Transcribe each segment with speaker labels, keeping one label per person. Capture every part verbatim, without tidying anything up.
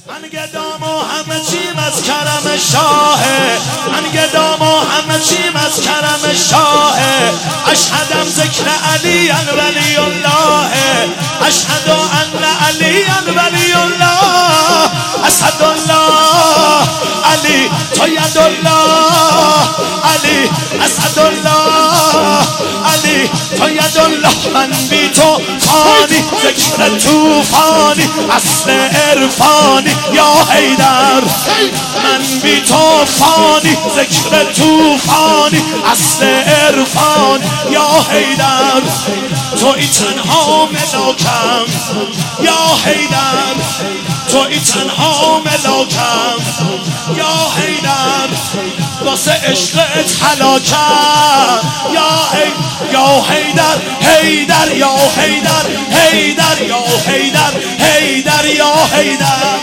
Speaker 1: من گدام و همه چیم از کرم شاهه، من گدام و همه چیم از کرم شاهه. اشهدم ذکر علی ولی الله، اشهد ان علی ولی الله. اسد الله علی تو ید الله علی، اسد الله علی تو ید الله. من بی تو فانی، ذکر توفانی، اصل عرفانی یا حیدر. من بی تو فانی، ذکر توفانی، اصل عرفانی یا حیدر. تویی تنها ملاکم یا حیدر، تویی تنها ملاکم یا حیدر. واسه عشقت هلاکم یا حیدر یا حیدر، حیدر یا حیدر، حیدر یا حیدر، حیدر یا حیدر.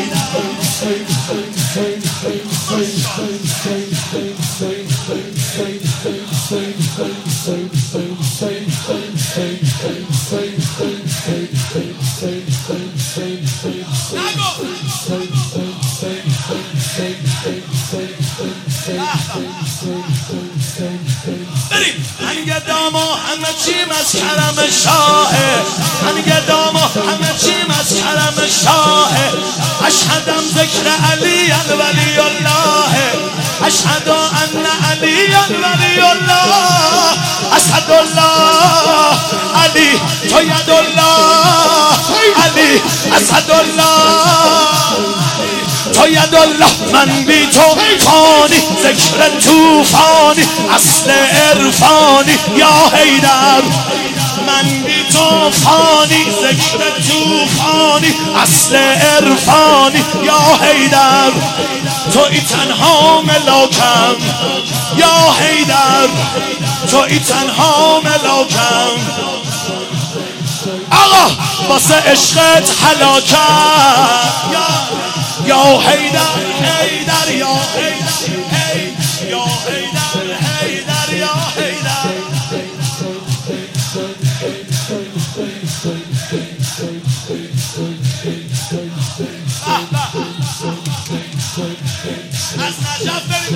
Speaker 1: من گدام و همه چیم از کرم شاهه، من گدام و همه چیم از کرم شاهه. اشهدم ذکر علی ولی الله، اشهد ان علی ولی الله. اسد الله علی تو ید الله علی، اسد الله تو ید الله. من بی تو فانی، ذکر توفانی، اصل عرفانی یا حیدر. من بی تو فانی، ذکر توفانی، اصل عرفانی یا حیدر. تویی تنها ملاکم یا حیدر، تویی تنها ملاکم. آقا واسه عشقت هلاکم یا یا حیدر، حیدر یا حیدر، یا حیدر، حیدر یا حیدر. از نجف بریم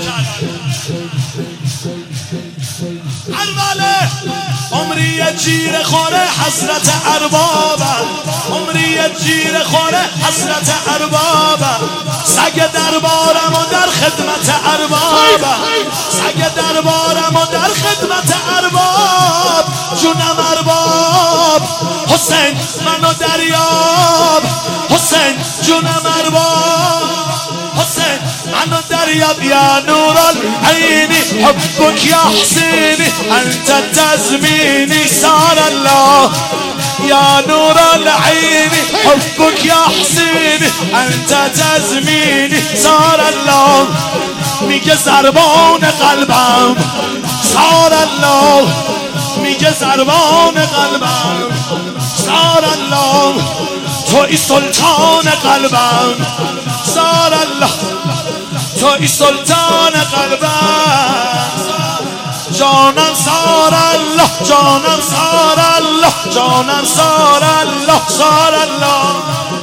Speaker 1: کربلا. عمری جیر خوره حضرت اربابم، عمری جیر خوره حضرت اربابم. سگ دربارم و در خدمت اربابم، سگ دربارم و در خدمت ارباب. جونم ارباب حسین منو دریاب، حسین جونم ارباب حسین منو دریاب. یا نور العینی حبک یا حسینی، انت تزمینی سار الله. یا نور العینی حبک یا حسینی، انت تزمینی سار الله. میگه زربان قلبم سار الله، میگه زربان قلبم سار الله. تویی سلطان قلبم سار الله، تویی سلطان قلبم. جانم سار الله، جانم سار الله، جانم سار الله، سار الله.